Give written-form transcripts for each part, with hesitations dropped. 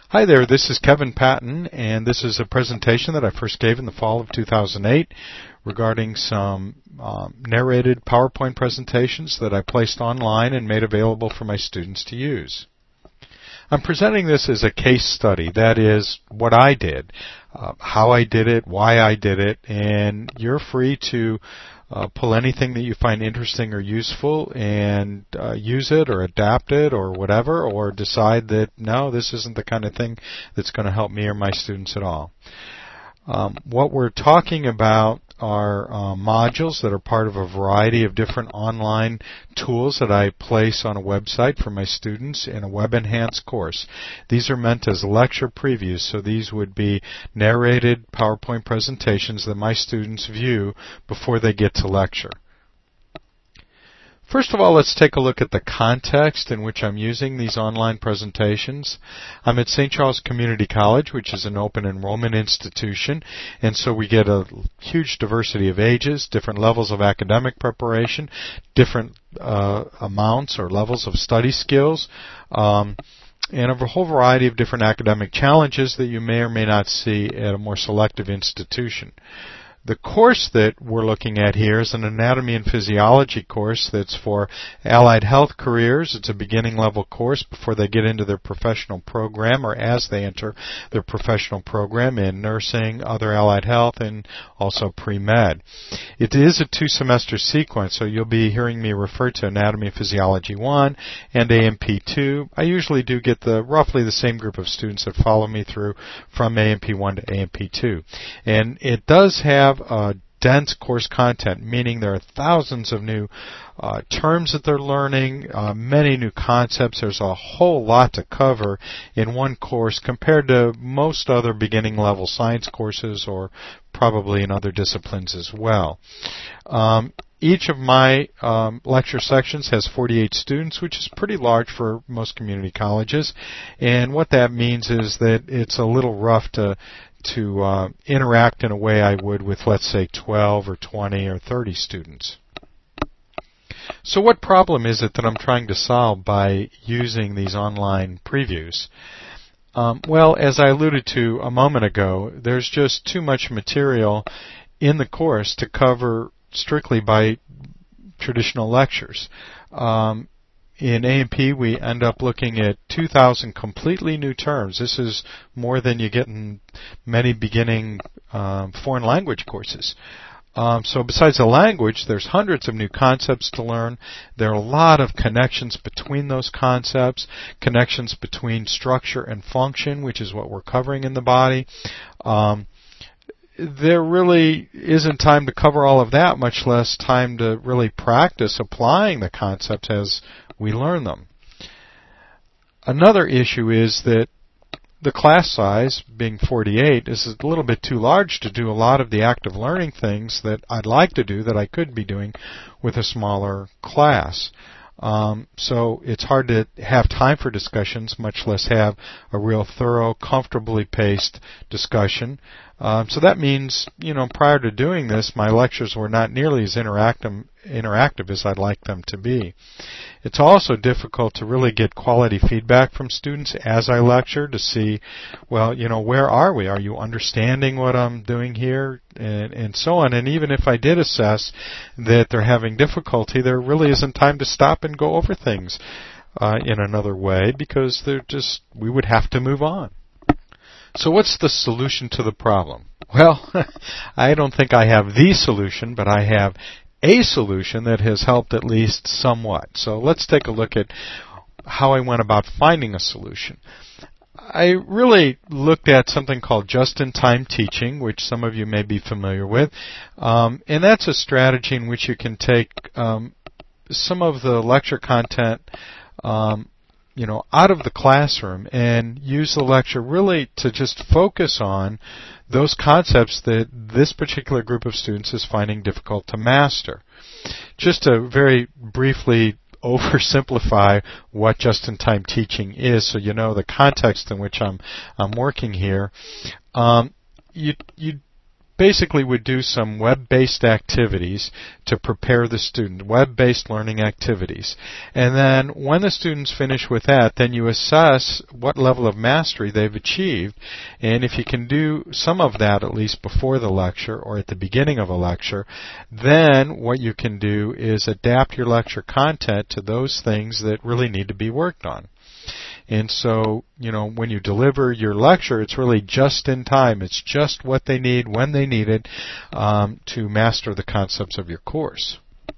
Hi there, this is Kevin Patton, and this is a presentation that I first gave in the fall of 2008 regarding some narrated PowerPoint presentations that I placed online and made available for my students to use. I'm presenting this as a case study, that is, what I did, how I did it, why I did it, and you're free to pull anything that you find interesting or useful and use it or adapt it or whatever, or decide that, no, this isn't the kind of thing that's going to help me or my students at all. What we're talking about are modules that are part of a variety of different online tools that I place on a website for my students in a web-enhanced course. These are meant as lecture previews, so these would be narrated PowerPoint presentations that my students view before they get to lecture. First of all, let's take a look at the context in which I'm using these online presentations. I'm at St. Charles Community College, which is an open enrollment institution, and so we get a huge diversity of ages, different levels of academic preparation, different amounts or levels of study skills, and a whole variety of different academic challenges that you may or may not see at a more selective institution. The course that we're looking at here is an anatomy and physiology course that's for allied health careers. It's a beginning level course before they get into their professional program or as they enter their professional program in nursing, other allied health, and also pre-med. It is a 2-semester sequence, so you'll be hearing me refer to Anatomy and Physiology 1 and AMP 2. I usually do get roughly the same group of students that follow me through from AMP 1 to AMP 2. And it does have dense course content, meaning there are thousands of new terms that they're learning, many new concepts. There's a whole lot to cover in one course compared to most other beginning level science courses or probably in other disciplines as well. Each of my lecture sections has 48 students, which is pretty large for most community colleges. And what that means is that it's a little rough to interact in a way I would with, let's say, 12 or 20 or 30 students. So what problem is it that I'm trying to solve by using these online previews? Well, as I alluded to a moment ago, there's just too much material in the course to cover strictly by traditional lectures. In AMP, we end up looking at 2,000 completely new terms. This is more than you get in many beginning foreign language courses. So besides the language, there's hundreds of new concepts to learn. There are a lot of connections between those concepts, connections between structure and function, which is what we're covering in the body. There really isn't time to cover all of that, much less time to really practice applying the concepts as we learn them. Another issue is that the class size, being 48, is a little bit too large to do a lot of the active learning things that I'd like to do that I could be doing with a smaller class. So it's hard to have time for discussions, much less have a real thorough, comfortably paced discussion. So that means, prior to doing this, my lectures were not nearly as interactive as I'd like them to be. It's also difficult to really get quality feedback from students as I lecture to see, well, where are we? Are you understanding what I'm doing here? And so on. And even if I did assess that they're having difficulty, there really isn't time to stop and go over things in another way because we would have to move on. So what's the solution to the problem? Well, I don't think I have the solution, but I have a solution that has helped at least somewhat. So let's take a look at how I went about finding a solution. I really looked at something called just-in-time teaching, which some of you may be familiar with. And that's a strategy in which you can take some of the lecture content out of the classroom and use the lecture really to just focus on those concepts that this particular group of students is finding difficult to master. Just to very briefly oversimplify what just-in-time teaching is, so you know the context in which I'm working here. You basically would do some web-based activities to prepare the student, web-based learning activities. And then when the students finish with that, then you assess what level of mastery they've achieved. And if you can do some of that at least before the lecture or at the beginning of a lecture, then what you can do is adapt your lecture content to those things that really need to be worked on. And so, when you deliver your lecture, it's really just in time. It's just what they need when they need it to master the concepts of your course.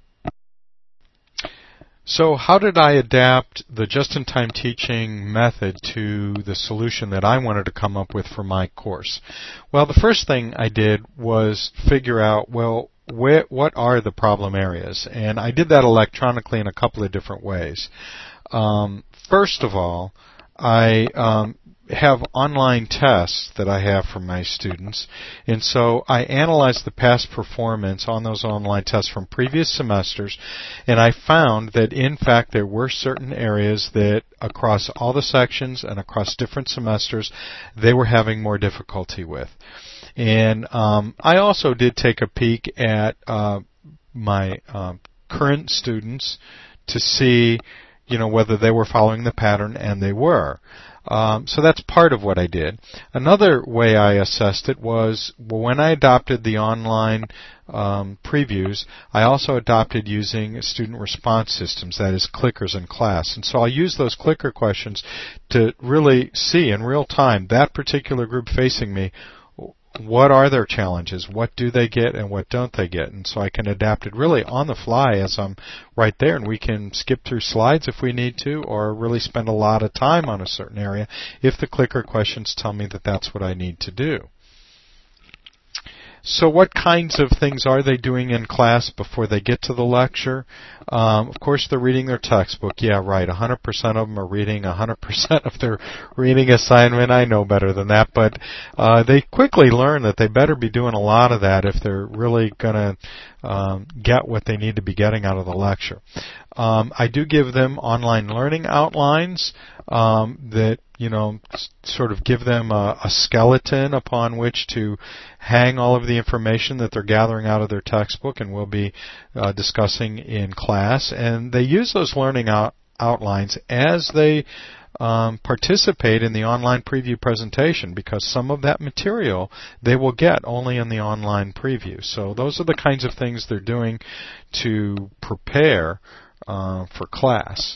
So how did I adapt the just-in-time teaching method to the solution that I wanted to come up with for my course? Well, the first thing I did was figure out, what are the problem areas? And I did that electronically in a couple of different ways. First of all, I have online tests that I have for my students, and so I analyzed the past performance on those online tests from previous semesters, and I found that in fact there were certain areas that across all the sections and across different semesters they were having more difficulty with. And I also did take a peek at my current students to see whether they were following the pattern, and they were. So that's part of what I did. Another way I assessed it was when I adopted the online previews, I also adopted using student response systems, that is clickers in class. And so I'll use those clicker questions to really see in real time that particular group facing me. What are their challenges? What do they get and what don't they get? And so I can adapt it really on the fly as I'm right there, and we can skip through slides if we need to, or really spend a lot of time on a certain area if the clicker questions tell me that that's what I need to do. So what kinds of things are they doing in class before they get to the lecture? Of course, they're reading their textbook. Yeah, right. 100% of them are reading 100% of their reading assignment. I know better than that. But they quickly learn that they better be doing a lot of that if they're really going to get what they need to be getting out of the lecture. I do give them online learning outlines that sort of give them a skeleton upon which to hang all of the information that they're gathering out of their textbook and we'll be discussing in class. And they use those learning outlines as they participate in the online preview presentation, because some of that material they will get only in the online preview. So those are the kinds of things they're doing to prepare for class.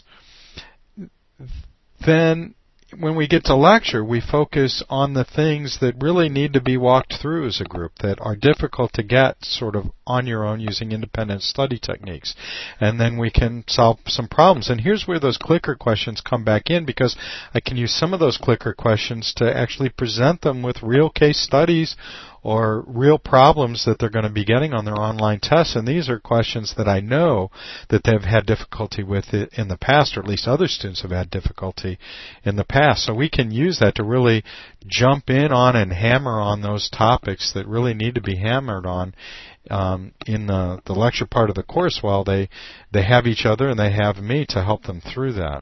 Then when we get to lecture, we focus on the things that really need to be walked through as a group, that are difficult to get sort of on your own using independent study techniques. And then we can solve some problems. And here's where those clicker questions come back in, because I can use some of those clicker questions to actually present them with real case studies or real problems that they're going to be getting on their online tests. And these are questions that I know that they've had difficulty with in the past, or at least other students have had difficulty in the past. So we can use that to really jump in on and hammer on those topics that really need to be hammered on in the lecture part of the course, while they have each other and they have me to help them through that.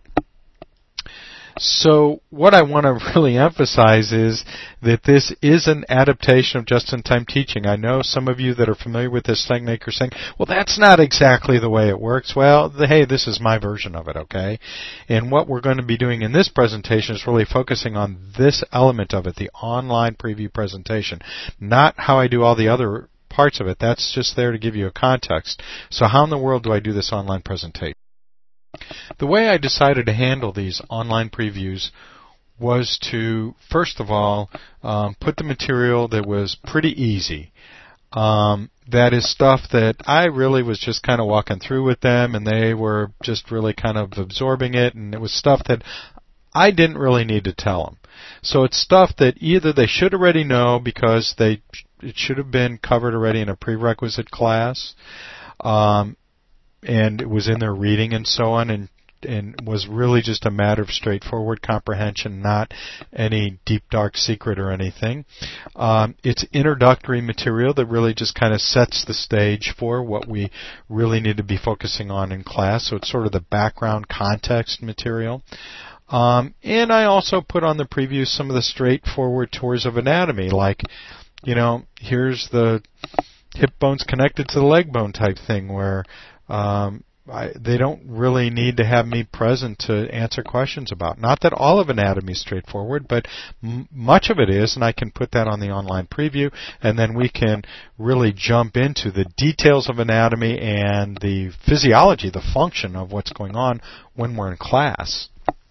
So what I want to really emphasize is that this is an adaptation of just-in-time teaching. I know some of you that are familiar with this technique are saying, well, that's not exactly the way it works. Well, hey, this is my version of it, okay? And what we're going to be doing in this presentation is really focusing on this element of it, the online preview presentation, not how I do all the other parts of it. That's just there to give you a context. So how in the world do I do this online presentation? The way I decided to handle these online previews was to, first of all, put the material that was pretty easy. That is stuff that I really was just kind of walking through with them, and they were just really kind of absorbing it, and it was stuff that I didn't really need to tell them. So it's stuff that either they should already know because it should have been covered already in a prerequisite class, and it was in their reading and so on, and was really just a matter of straightforward comprehension, not any deep dark secret or anything. It's introductory material that really just kind of sets the stage for what we really need to be focusing on in class, so it's sort of the background context material. And I also put on the preview some of the straightforward tours of anatomy, like here's the hip bone's connected to the leg bone type thing where they don't really need to have me present to answer questions about. Not that all of anatomy is straightforward, but much of it is, and I can put that on the online preview, and then we can really jump into the details of anatomy and the physiology, the function of what's going on when we're in class.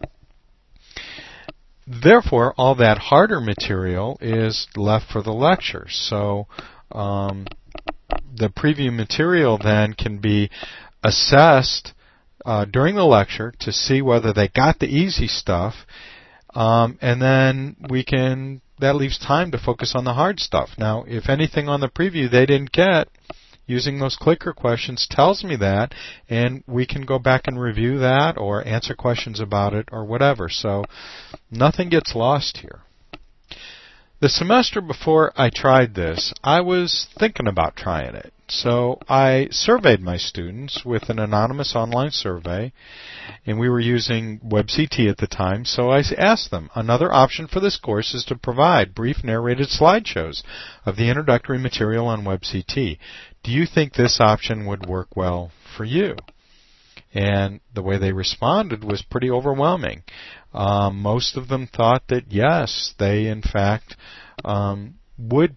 Therefore, all that harder material is left for the lecture. So the preview material then can be assessed during the lecture to see whether they got the easy stuff, and then that leaves time to focus on the hard stuff. Now, if anything on the preview they didn't get, using those clicker questions tells me that, and we can go back and review that or answer questions about it or whatever. So nothing gets lost here. The semester before I tried this, I was thinking about trying it. So I surveyed my students with an anonymous online survey, and we were using WebCT at the time, so I asked them, another option for this course is to provide brief narrated slideshows of the introductory material on WebCT. Do you think this option would work well for you? And the way they responded was pretty overwhelming. Most of them thought that yes, they in fact would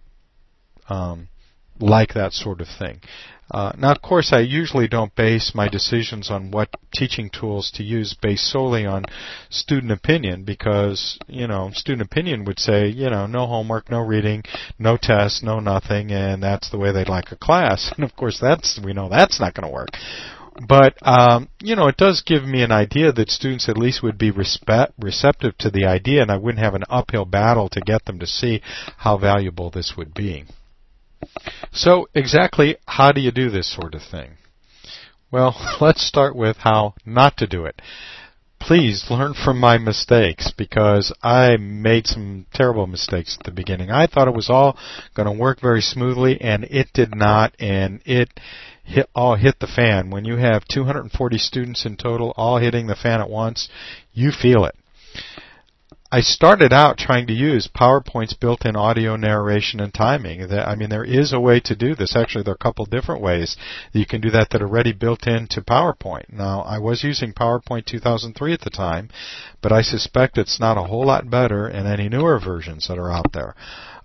like that sort of thing. Now, of course, I usually don't base my decisions on what teaching tools to use based solely on student opinion because, student opinion would say, no homework, no reading, no tests, no nothing, and that's the way they'd like a class. And, of course, we know that's not going to work. But, it does give me an idea that students at least would be receptive to the idea, and I wouldn't have an uphill battle to get them to see how valuable this would be. So, exactly how do you do this sort of thing? Well, let's start with how not to do it. Please learn from my mistakes because I made some terrible mistakes at the beginning. I thought it was all going to work very smoothly, and it did not, and it all hit the fan. When you have 240 students in total all hitting the fan at once, you feel it. I started out trying to use PowerPoint's built-in audio narration and timing. There is a way to do this. Actually, there are a couple different ways that you can do that are already built into PowerPoint. Now, I was using PowerPoint 2003 at the time, but I suspect it's not a whole lot better in any newer versions that are out there.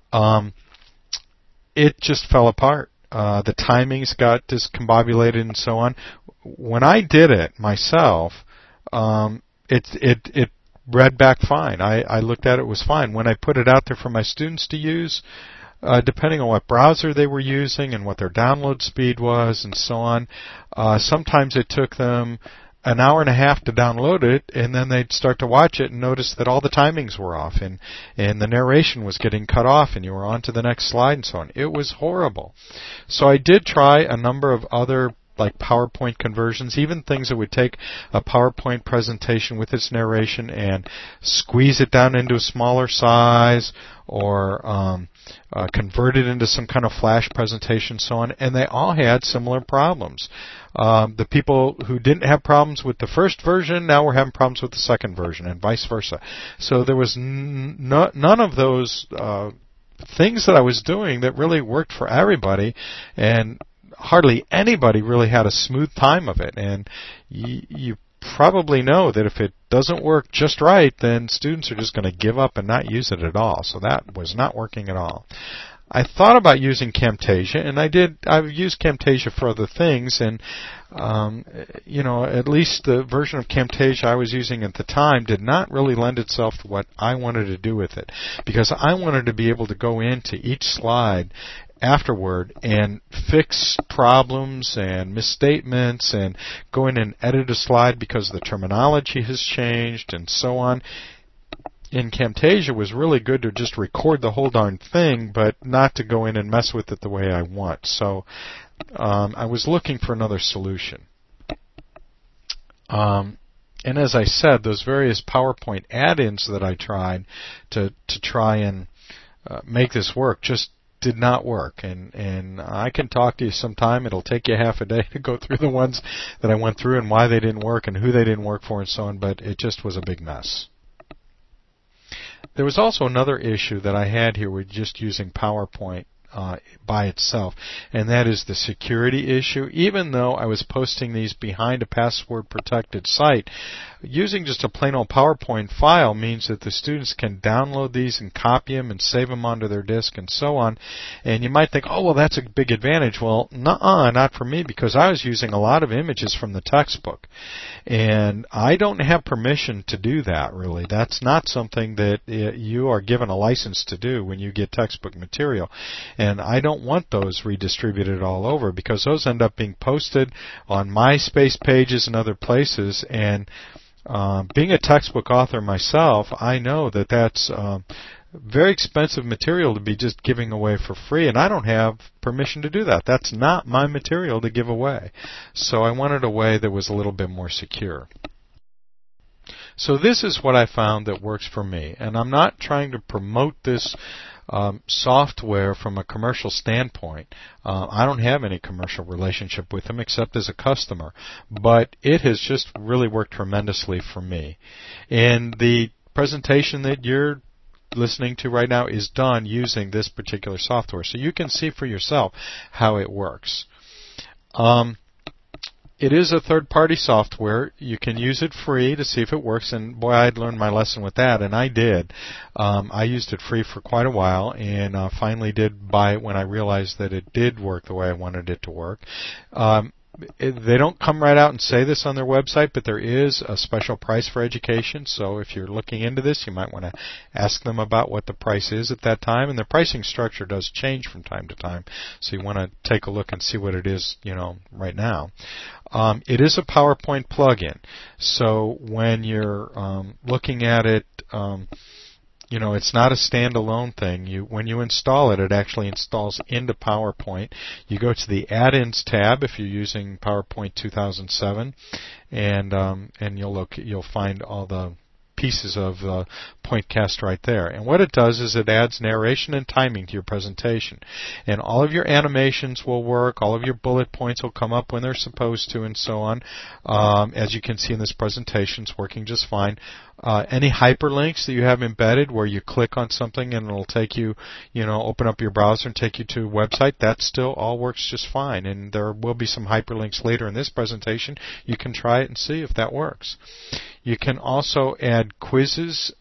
It just fell apart. The timings got discombobulated and so on. When I did it myself, it read back fine. I looked at it was fine. When I put it out there for my students to use, depending on what browser they were using and what their download speed was and so on, sometimes it took them an hour and a half to download it, and then they'd start to watch it and notice that all the timings were off and the narration was getting cut off and you were on to the next slide and so on. It was horrible. So I did try a number of other like PowerPoint conversions, even things that would take a PowerPoint presentation with its narration and squeeze it down into a smaller size or convert it into some kind of flash presentation, so on, and they all had similar problems. The people who didn't have problems with the first version now were having problems with the second version, and vice versa. So there was none of those things that I was doing that really worked for everybody, and hardly anybody really had a smooth time of it. And you probably know that if it doesn't work just right, then students are just going to give up and not use it at all. So that was not working at all. I thought about using Camtasia, and I've used Camtasia for other things, and at least the version of Camtasia I was using at the time did not really lend itself to what I wanted to do with it, because I wanted to be able to go into each slide afterward and fix problems and misstatements and go in and edit a slide because the terminology has changed and so on. In Camtasia, it was really good to just record the whole darn thing, but not to go in and mess with it the way I want. So I was looking for another solution. And as I said, those various PowerPoint add-ins that I tried to try and make this work just did not work, and I can talk to you sometime. It'll take you half a day to go through the ones that I went through and why they didn't work and who they didn't work for and so on, but it just was a big mess. There was also another issue that I had here with just using PowerPoint by itself, and that is the security issue. Even though I was posting these behind a password-protected site, using just a plain old PowerPoint file means that the students can download these and copy them and save them onto their disk and so on. And you might think, oh, well, that's a big advantage. Well, not for me, because I was using a lot of images from the textbook. And I don't have permission to do that, really. That's not something that you are given a license to do when you get textbook material. And I don't want those redistributed all over, because those end up being posted on MySpace pages and other places. And being a textbook author myself, I know that that's very expensive material to be just giving away for free, and I don't have permission to do that. That's not my material to give away. So I wanted a way that was a little bit more secure. So this is what I found that works for me, and I'm not trying to promote this software from a commercial standpoint. I don't have any commercial relationship with them except as a customer, but it has just really worked tremendously for me. And the presentation that you're listening to right now is done using this particular software, so you can see for yourself how it works. It is a third-party software. You can use it free to see if it works, and boy, I'd learned my lesson with that, and I did. I used it free for quite a while, and finally did buy it when I realized that it did work the way I wanted it to work. They don't come right out and say this on their website, but there is a special price for education. So if you're looking into this, you might want to ask them about what the price is at that time. And the pricing structure does change from time to time, so you want to take a look and see what it is, right now. It is a PowerPoint plugin, so when you're looking at it, it's not a standalone thing. When you install it, it actually installs into PowerPoint. You go to the Add-ins tab if you're using PowerPoint 2007, and you'll find all the pieces of Pointcast right there. And what it does is it adds narration and timing to your presentation. And all of your animations will work, all of your bullet points will come up when they're supposed to, and so on. As you can see in this presentation, it's working just fine. Any hyperlinks that you have embedded where you click on something and it'll take you, open up your browser and take you to a website, that still all works just fine. And there will be some hyperlinks later in this presentation. You can try it and see if that works. You can also add quizzes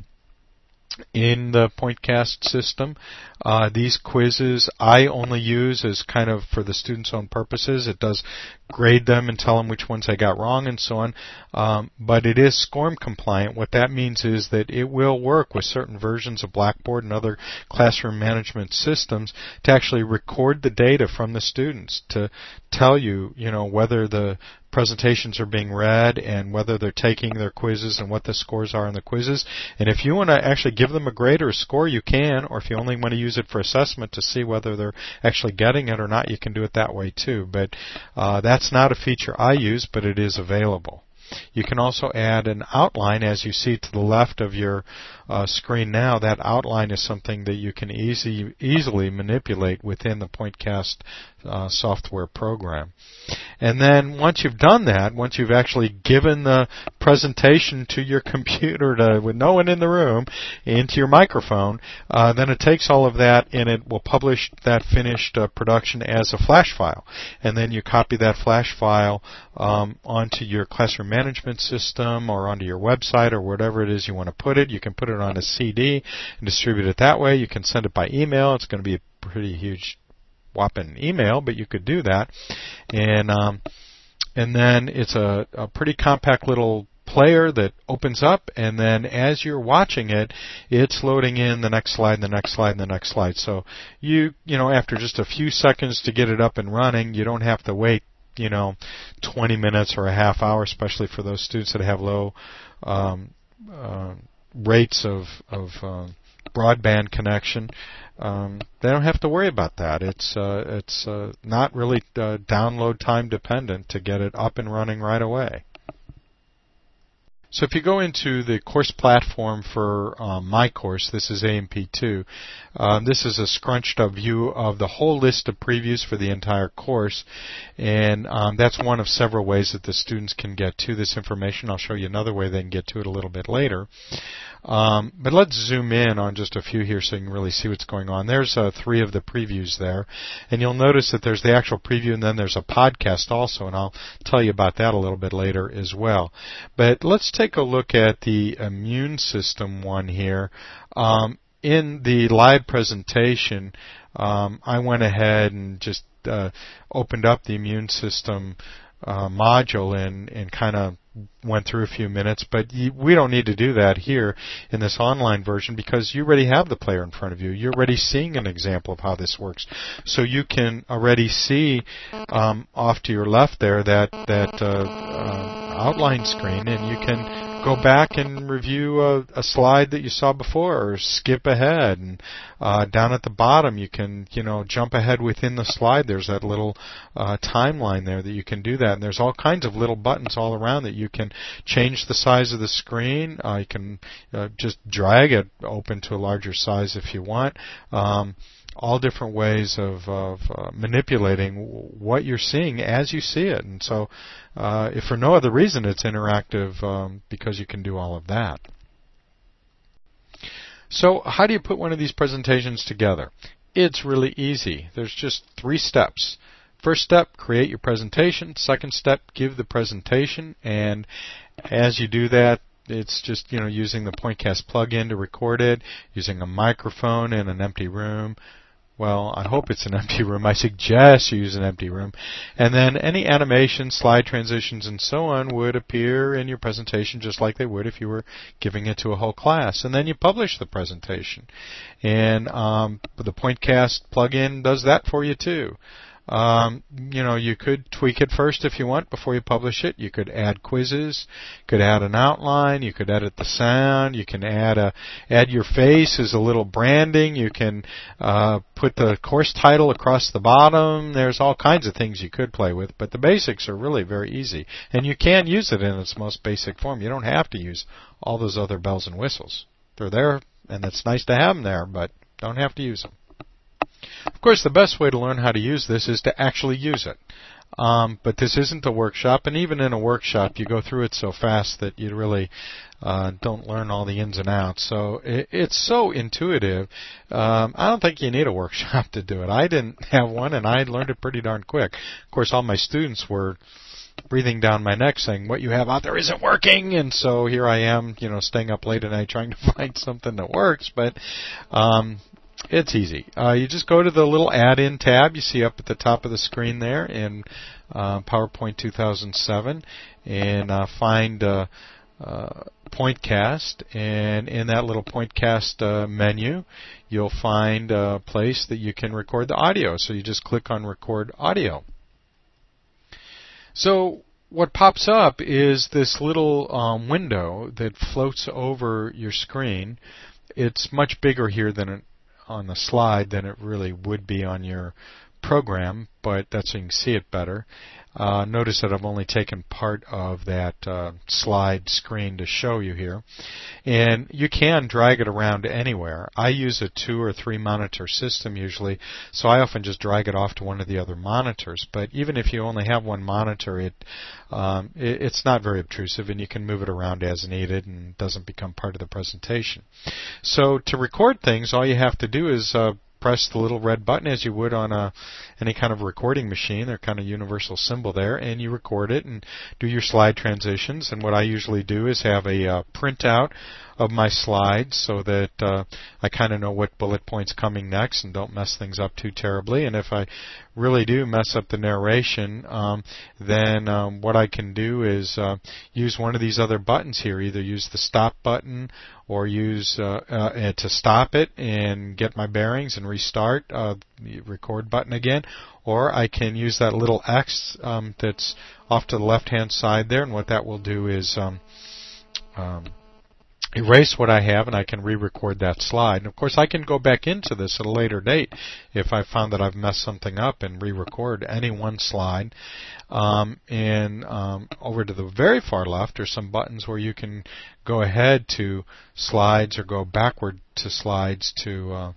in the Pointcast system. These quizzes I only use as kind of for the students' own purposes. It does grade them and tell them which ones I got wrong and so on. But it is SCORM compliant. What that means is that it will work with certain versions of Blackboard and other classroom management systems to actually record the data from the students to tell you, whether the presentations are being read and whether they're taking their quizzes and what the scores are in the quizzes. And if you want to actually give them a grade or a score, you can, or if you only want to use it for assessment to see whether they're actually getting it or not, you can do it that way too. But that's not a feature I use, but it is available. You can also add an outline, as you see to the left of your screen now. That outline is something that you can easily manipulate within the Pointcast software program. And then once you've done that, once you've actually given the presentation to your computer with no one in the room into your microphone, then it takes all of that and it will publish that finished production as a flash file. And then you copy that flash file onto your classroom management system or onto your website or whatever it is you want to put it. You can put it on a CD and distribute it that way. You can send it by email. It's going to be a pretty huge whopping email, but you could do that. And then it's a pretty compact little player that opens up, and then as you're watching it, it's loading in the next slide, and the next slide, and the next slide. So you after just a few seconds to get it up and running, you don't have to wait 20 minutes or a half hour, especially for those students that have low rates of broadband connection. They don't have to worry about that. It's not really download time dependent to get it up and running right away. So if you go into the course platform for my course, this is AMP2, this is a scrunched up view of the whole list of previews for the entire course, and that's one of several ways that the students can get to this information. I'll show you another way they can get to it a little bit later. But let's zoom in on just a few here so you can really see what's going on. There's 3 of the previews there, and you'll notice that there's the actual preview and then there's a podcast also, and I'll tell you about that a little bit later as well. But let's take a look at the immune system one here. In the live presentation, I went ahead and just opened up the immune system module and kind of went through a few minutes, but we don't need to do that here in this online version because you already have the player in front of you. You're already seeing an example of how this works. So you can already see off to your left there that outline screen, and you can go back and review a slide that you saw before or skip ahead. And down at the bottom you can jump ahead within the slide. There's that little timeline there that you can do that, and there's all kinds of little buttons all around that you can change the size of the screen. You can just drag it open to a larger size if you want. All different ways of manipulating what you're seeing as you see it. And so, if for no other reason, it's interactive because you can do all of that. So, how do you put one of these presentations together? It's really easy. There's just 3 steps. First step, create your presentation. Second step, give the presentation. And as you do that, it's just using the Pointcast plugin to record it, using a microphone in an empty room. Well, I hope it's an empty room. I suggest you use an empty room. And then any animations, slide transitions, and so on would appear in your presentation just like they would if you were giving it to a whole class. And then you publish the presentation. And the Pointcast plugin does that for you too. You could tweak it first if you want before you publish it. You could add quizzes, could add an outline, you could edit the sound, you can add your face as a little branding, you can put the course title across the bottom. There's all kinds of things you could play with, but the basics are really very easy. And you can use it in its most basic form. You don't have to use all those other bells and whistles. They're there, and it's nice to have them there, but don't have to use them. Of course, the best way to learn how to use this is to actually use it. But this isn't a workshop, and even in a workshop, you go through it so fast that you really don't learn all the ins and outs. So it's so intuitive. I don't think you need a workshop to do it. I didn't have one, and I learned it pretty darn quick. Of course, all my students were breathing down my neck saying, what you have out there isn't working, and so here I am, staying up late at night trying to find something that works, but it's easy. You just go to the little add-in tab you see up at the top of the screen there in PowerPoint 2007 and find Pointcast. And in that little Pointcast menu, you'll find a place that you can record the audio. So you just click on Record Audio. So what pops up is this little window that floats over your screen. It's much bigger here than on the slide than it really would be on your program, but that's so you can see it better. Notice that I've only taken part of that slide screen to show you here. And you can drag it around anywhere. I use a 2 or 3 monitor system usually, so I often just drag it off to one of the other monitors. But even if you only have one monitor, it's not very obtrusive, and you can move it around as needed and it doesn't become part of the presentation. So to record things, all you have to do is press the little red button as you would on any kind of recording machine. They're kind of universal symbol there, and you record it and do your slide transitions. And what I usually do is have a printout of my slides so that I kind of know what bullet point's coming next and don't mess things up too terribly. And if I really do mess up the narration, then what I can do is use one of these other buttons here. Either use the stop button or use to stop it and get my bearings and restart the record button again. Or I can use that little X that's off to the left-hand side there, and what that will do is erase what I have, and I can re-record that slide. And of course, I can go back into this at a later date if I found that I've messed something up and re-record any one slide. And over to the very far left are some buttons where you can go ahead to slides or go backward to slides to,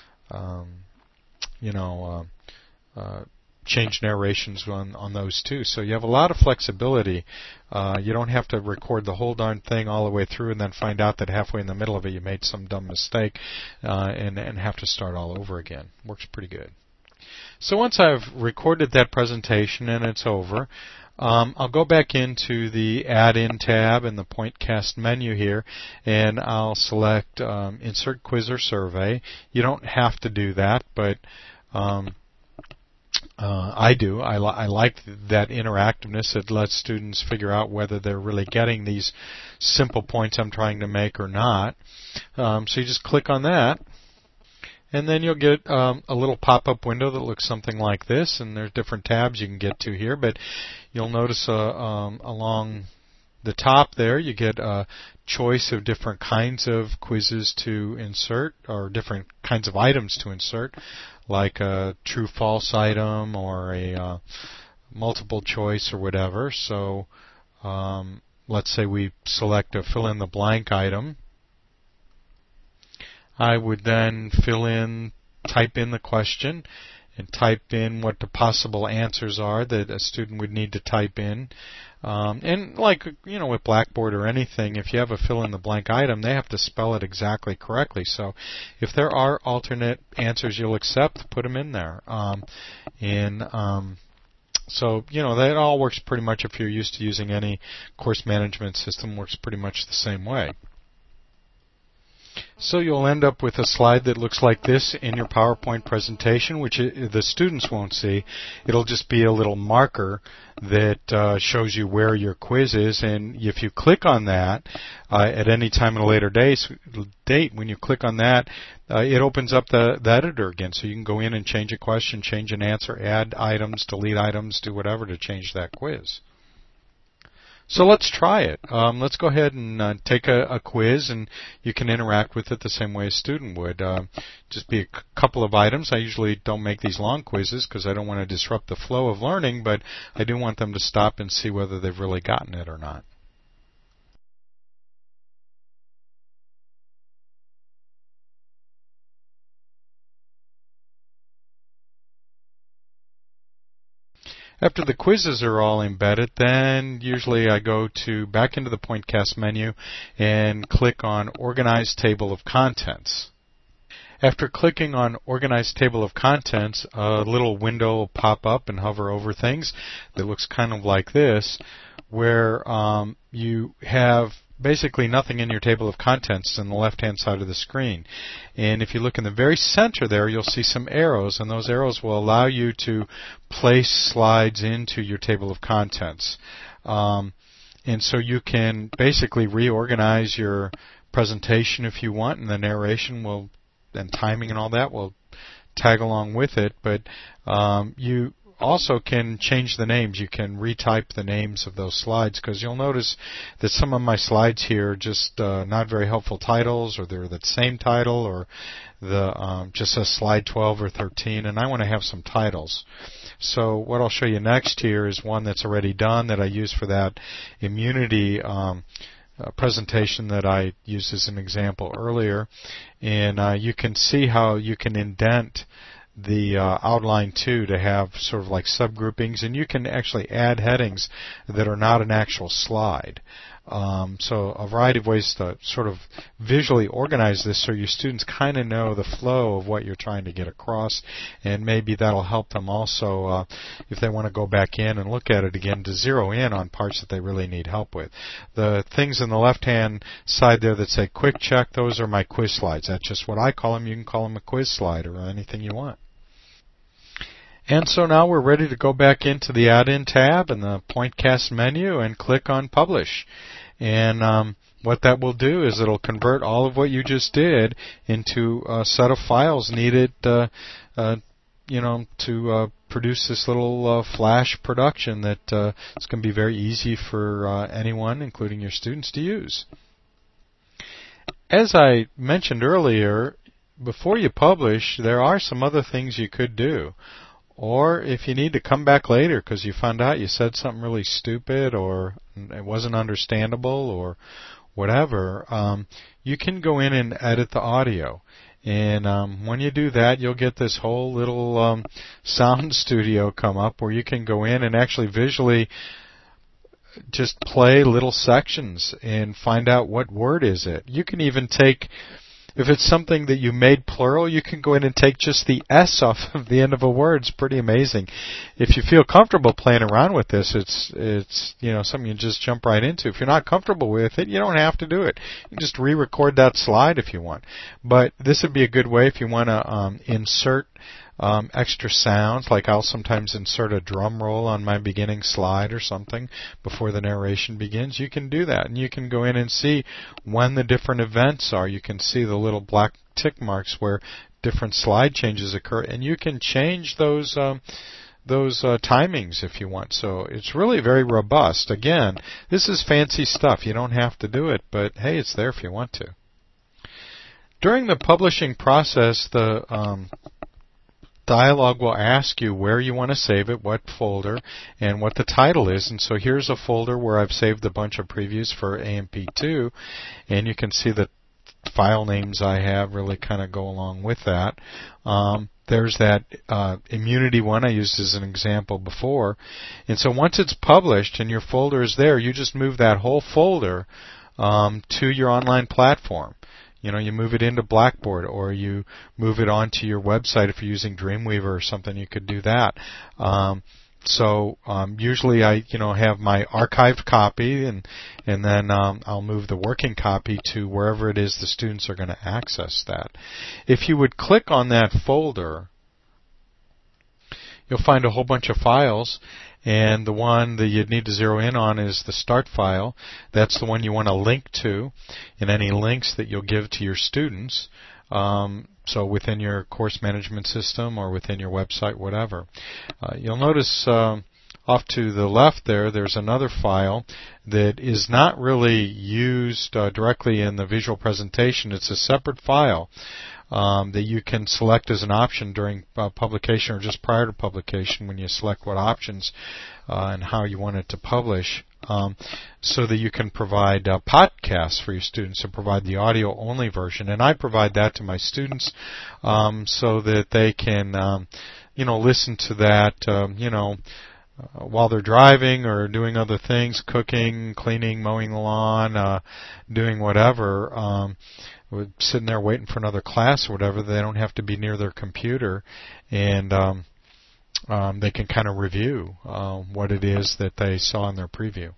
change narrations on those too. So you have a lot of flexibility. You don't have to record the whole darn thing all the way through and then find out that halfway in the middle of it you made some dumb mistake and have to start all over again. Works pretty good. So once I've recorded that presentation and it's over, I'll go back into the Add-in tab in the PointCast menu here, and I'll select Insert Quiz or Survey. You don't have to do that, but I do. I like that interactiveness. It lets students figure out whether they're really getting these simple points I'm trying to make or not. So you just click on that, and then you'll get a little pop-up window that looks something like this, and there's different tabs you can get to here, but you'll notice along the top there you get a choice of different kinds of quizzes to insert, or different kinds of items to insert, like a true-false item or a multiple choice or whatever. So let's say we select a fill-in-the-blank item. I would then type in the question and type in what the possible answers are that a student would need to type in. And like, with Blackboard or anything, if you have a fill-in-the-blank item, they have to spell it exactly correctly. So if there are alternate answers you'll accept, put them in there. So, that all works pretty much, if you're used to using any course management system, works pretty much the same way. So you'll end up with a slide that looks like this in your PowerPoint presentation, which the students won't see. It'll just be a little marker that shows you where your quiz is, and if you click on that at any time in a later date, when you click on that, it opens up the editor again, so you can go in and change a question, change an answer, add items, delete items, do whatever to change that quiz. So let's try it. Let's go ahead and take a quiz, and you can interact with it the same way a student would. Just be a couple of items. I usually don't make these long quizzes because I don't want to disrupt the flow of learning, but I do want them to stop and see whether they've really gotten it or not. After the quizzes are all embedded, then usually I go back into the PointCast menu and click on Organize Table of Contents. After clicking on Organize Table of Contents, a little window will pop up and hover over things that looks kind of like this, where you have basically nothing in your table of contents on the left-hand side of the screen. And if you look in the very center there, you'll see some arrows, and those arrows will allow you to place slides into your table of contents. And so you can basically reorganize your presentation if you want, and the narration and timing and all that will tag along with it. But you also can change the names. You can retype the names of those slides, because you'll notice that some of my slides here are just not very helpful titles, or they're the same title, or the just says slide 12 or 13, and I want to have some titles. So what I'll show you next here is one that's already done that I used for that immunity presentation that I used as an example earlier. And you can see how you can indent the outline too to have sort of like subgroupings, and you can actually add headings that are not an actual slide. So a variety of ways to sort of visually organize this so your students kind of know the flow of what you're trying to get across, and maybe that'll help them also if they want to go back in and look at it again, to zero in on parts that they really need help with. The things on the left-hand side there that say quick check, those are my quiz slides. That's just what I call them. You can call them a quiz slide or anything you want. And so now we're ready to go back into the Add-in tab in the PointCast menu and click on Publish. And what that will do is it'll convert all of what you just did into a set of files needed to produce this little flash production that it's going to be very easy for anyone, including your students, to use. As I mentioned earlier, before you publish, there are some other things you could do. Or if you need to come back later because you found out you said something really stupid or it wasn't understandable or whatever, you can go in and edit the audio. And when you do that, you'll get this whole little sound studio come up where you can go in and actually visually just play little sections and find out what word is it. You can even take, if it's something that you made plural, you can go in and take just the S off of the end of a word. It's pretty amazing. If you feel comfortable playing around with this, it's something you just jump right into. If you're not comfortable with it, you don't have to do it. You can just re-record that slide if you want. But this would be a good way if you want to insert extra sounds, like I'll sometimes insert a drum roll on my beginning slide or something before the narration begins. You can do that, and you can go in and see when the different events are. You can see the little black tick marks where different slide changes occur, and you can change those timings if you want. So it's really very robust. Again, this is fancy stuff. You don't have to do it, but hey, it's there if you want to. During the publishing process, the Dialog will ask you where you want to save it, what folder, and what the title is. And so here's a folder where I've saved a bunch of previews for AMP2, and you can see the file names I have really kind of go along with that. There's that immunity one I used as an example before. And so once it's published and your folder is there, you just move that whole folder to your online platform. You move it into Blackboard, or you move it onto your website. If you're using Dreamweaver or something, you could do that. Usually I, have my archived copy, and then I'll move the working copy to wherever it is the students are going to access that. If you would click on that folder, you'll find a whole bunch of files. And the one that you'd need to zero in on is the start file. That's the one you want to link to, and any links that you'll give to your students. So within your course management system or within your website, whatever. You'll notice off to the left there's another file that is not really used directly in the visual presentation. It's a separate file that you can select as an option during publication or just prior to publication when you select what options and how you want it to publish, so that you can provide podcasts for your students and provide the audio-only version. And I provide that to my students so that they can, listen to that, while they're driving or doing other things, cooking, cleaning, mowing the lawn, doing whatever. Sitting there waiting for another class or whatever, they don't have to be near their computer, and they can kind of review what it is that they saw in their preview.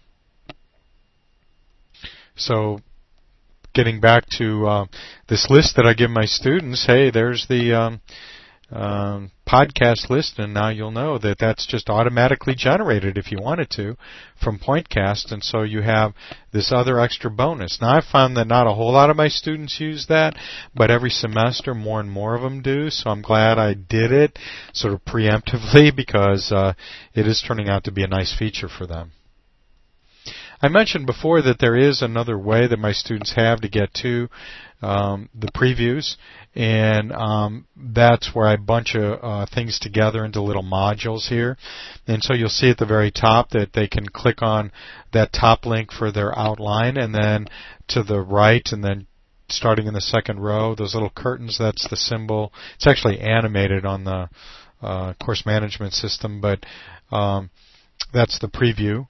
So getting back to this list that I give my students, hey, there's the podcast list, and now you'll know that that's just automatically generated if you wanted to from Pointcast, and so you have this other extra bonus. Now I've found that not a whole lot of my students use that, but every semester more and more of them do, so I'm glad I did it sort of preemptively because it is turning out to be a nice feature for them. I mentioned before that there is another way that my students have to get to the previews, and that's where I bunch of things together into little modules here. And so you'll see at the very top that they can click on that top link for their outline, and then to the right, and then starting in the second row, those little curtains, that's the symbol. It's actually animated on the course management system, but that's the preview.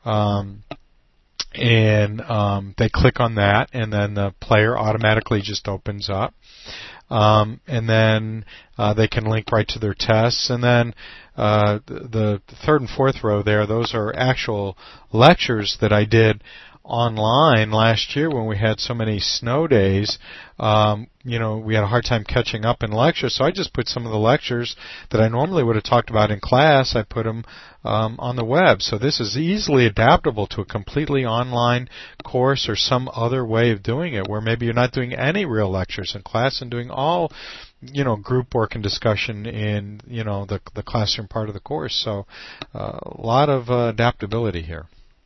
And they click on that, and then the player automatically just opens up. And then they can link right to their tests. And then the third and fourth row there, those are actual lectures that I did online last year when we had so many snow days. We had a hard time catching up in lectures, so I just put some of the lectures that I normally would have talked about in class, I put them on the web. So this is easily adaptable to a completely online course or some other way of doing it, where maybe you're not doing any real lectures in class and doing all group work and discussion in the classroom part of the course. So a lot of adaptability here.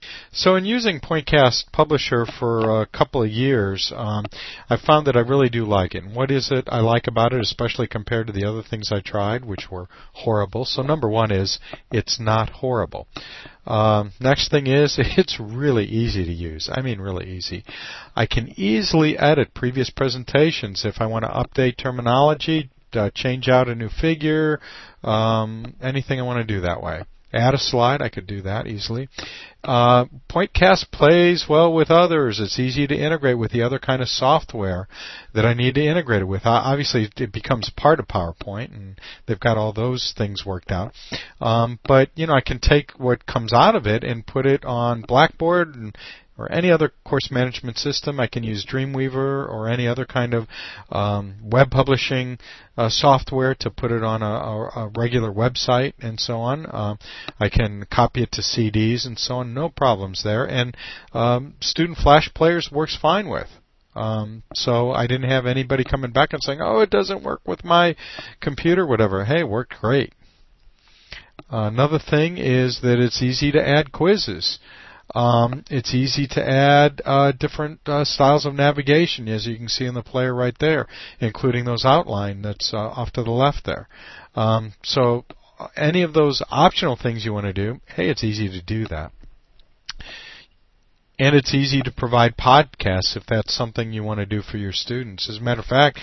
So in using Pointcast Publisher for a couple of years, I found that I really do like it. And what is it I like about it, especially compared to the other things I tried, which were horrible? So number one is it's not horrible. Next thing is it's really easy to use. I mean really easy. I can easily edit previous presentations if I want to update terminology, change out a new figure, anything I want to do that way. Add a slide, I could do that easily. Pointcast plays well with others. It's easy to integrate with the other kind of software that I need to integrate it with. Obviously, it becomes part of PowerPoint, and they've got all those things worked out. But, I can take what comes out of it and put it on Blackboard or any other course management system. I can use Dreamweaver or any other kind of web publishing software to put it on a regular website and so on. I can copy it to CDs and so on. No problems there. And Student Flash Players works fine with. So I didn't have anybody coming back and saying, oh, it doesn't work with my computer, whatever. Hey, it worked great. Another thing is that it's easy to add quizzes. It's easy to add different styles of navigation, as you can see in the player right there, including those outline that's off to the left there. So any of those optional things you want to do, hey, it's easy to do that. And it's easy to provide podcasts if that's something you want to do for your students. As a matter of fact,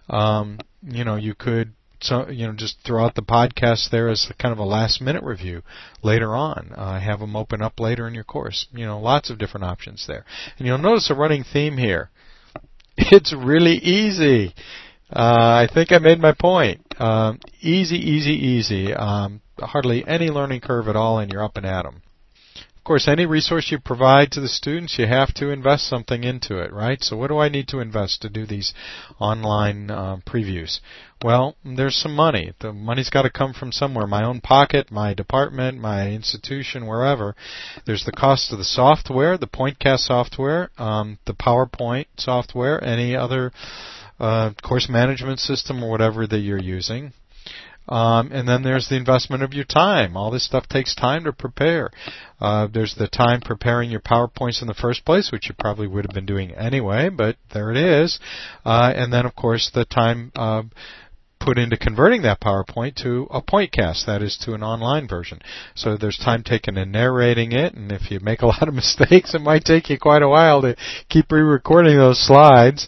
you could just throw out the podcast there as kind of a last-minute review later on. Have them open up later in your course. Lots of different options there. And you'll notice a running theme here. It's really easy. I think I made my point. Easy, easy, easy. Hardly any learning curve at all, and you're up and at 'em. Of course, any resource you provide to the students, you have to invest something into it, right? So what do I need to invest to do these online previews? Well, there's some money. The money's got to come from somewhere. My own pocket, my department, my institution, wherever. There's the cost of the software, the Pointcast software, the PowerPoint software, any other course management system or whatever that you're using. And then there's the investment of your time. All this stuff takes time to prepare. There's the time preparing your PowerPoints in the first place, which you probably would have been doing anyway, but there it is. And then, of course, the time put into converting that PowerPoint to a Pointcast, that is, to an online version. So there's time taken in narrating it, and if you make a lot of mistakes, it might take you quite a while to keep re-recording those slides.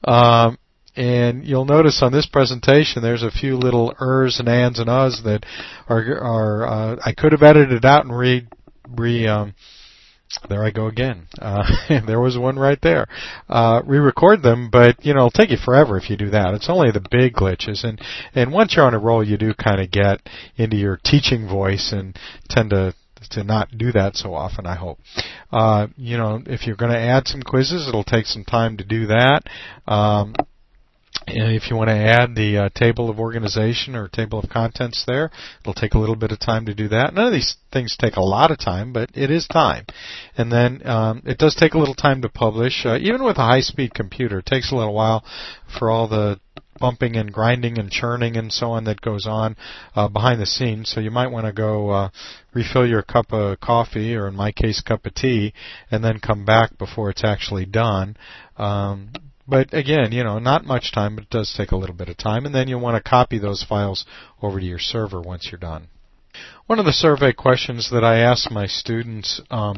And you'll notice on this presentation there's a few little ers and ands and uhs that are I could have edited out and there I go again. There was one right there. Re-record them, but it'll take you forever if you do that. It's only the big glitches, and once you're on a roll, you do kind of get into your teaching voice and tend to not do that so often, I hope. If you're going to add some quizzes, it'll take some time to do that. And if you want to add the table of organization or table of contents there, it'll take a little bit of time to do that. None of these things take a lot of time, but it is time. And then it does take a little time to publish. Even with a high-speed computer, it takes a little while for all the bumping and grinding and churning and so on that goes on behind the scenes. So you might want to go refill your cup of coffee, or in my case, cup of tea, and then come back before it's actually done. But again, not much time, but it does take a little bit of time. And then you'll want to copy those files over to your server once you're done. One of the survey questions that I asked my students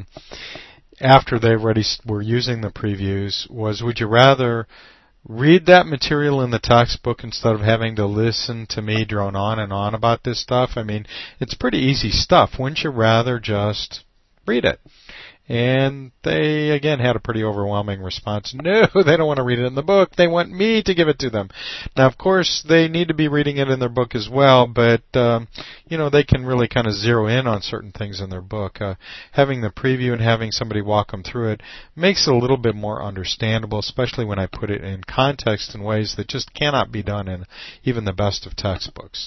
after they already were using the previews was, would you rather read that material in the textbook instead of having to listen to me drone on and on about this stuff? I mean, it's pretty easy stuff. Wouldn't you rather just read it? And they, again, had a pretty overwhelming response. No, they don't want to read it in the book. They want me to give it to them. Now, of course, they need to be reading it in their book as well, but, they can really kind of zero in on certain things in their book. Having the preview and having somebody walk them through it makes it a little bit more understandable, especially when I put it in context in ways that just cannot be done in even the best of textbooks.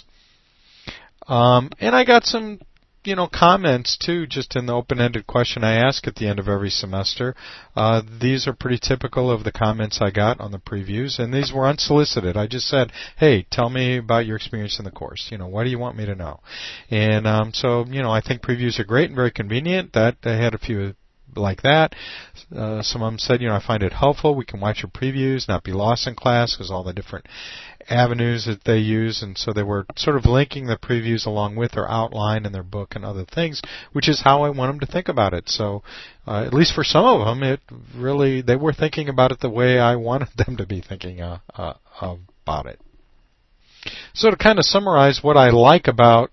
And I got some comments too, just in the open-ended question I ask at the end of every semester. These are pretty typical of the comments I got on the previews, and these were unsolicited. I just said, hey, tell me about your experience in the course. What do you want me to know? And so I think previews are great and very convenient. That I had a few like that. Some of them said, I find it helpful. We can watch your previews, not be lost in class, because all the different avenues that they use, and so they were sort of linking the previews along with their outline and their book and other things, which is how I want them to think about it. So at least for some of them, they were thinking about it the way I wanted them to be thinking about it. So to kind of summarize what I like about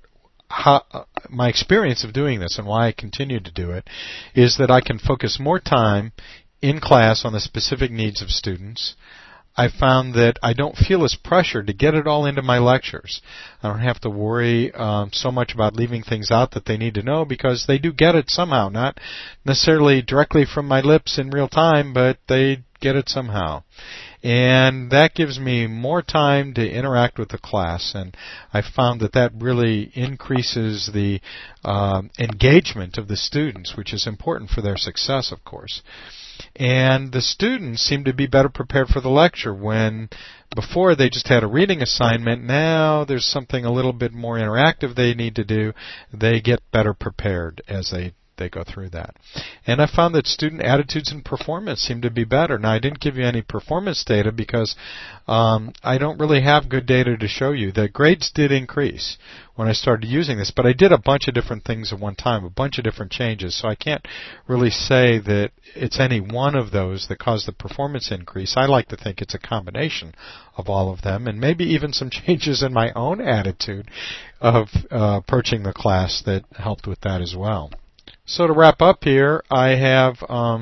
my experience of doing this and why I continue to do it is that I can focus more time in class on the specific needs of students. I found that I don't feel as pressured to get it all into my lectures. I don't have to worry so much about leaving things out that they need to know, because they do get it somehow, not necessarily directly from my lips in real time, but they get it somehow. And that gives me more time to interact with the class, and I found that really increases the engagement of the students, which is important for their success, of course. And the students seem to be better prepared for the lecture when before they just had a reading assignment. Now there's something a little bit more interactive they need to do. They get better prepared as they go through that. And I found that student attitudes and performance seem to be better. Now, I didn't give you any performance data because I don't really have good data to show you. The grades did increase when I started using this, but I did a bunch of different things at one time, a bunch of different changes, so I can't really say that it's any one of those that caused the performance increase. I like to think it's a combination of all of them, and maybe even some changes in my own attitude of approaching the class that helped with that as well. So to wrap up here, I have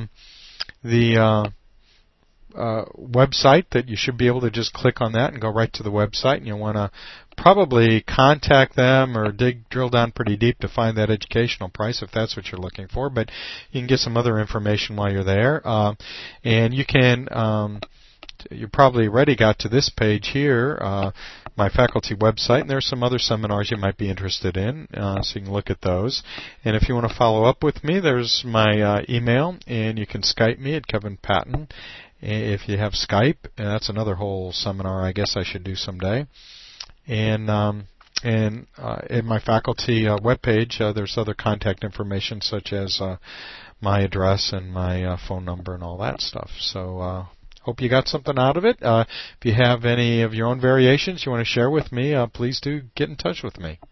the website that you should be able to just click on that and go right to the website, and you'll want to probably contact them or drill down pretty deep to find that educational price if that's what you're looking for, but you can get some other information while you're there. And you can you probably already got to this page here, my faculty website, and there's some other seminars you might be interested in, so you can look at those. And if you want to follow up with me, there's my email, and you can Skype me at Kevin Patton. If you have Skype, and that's another whole seminar I guess I should do someday. And in my faculty webpage, there's other contact information such as my address and my phone number and all that stuff. So hope you got something out of it. If you have any of your own variations you want to share with me, please do get in touch with me.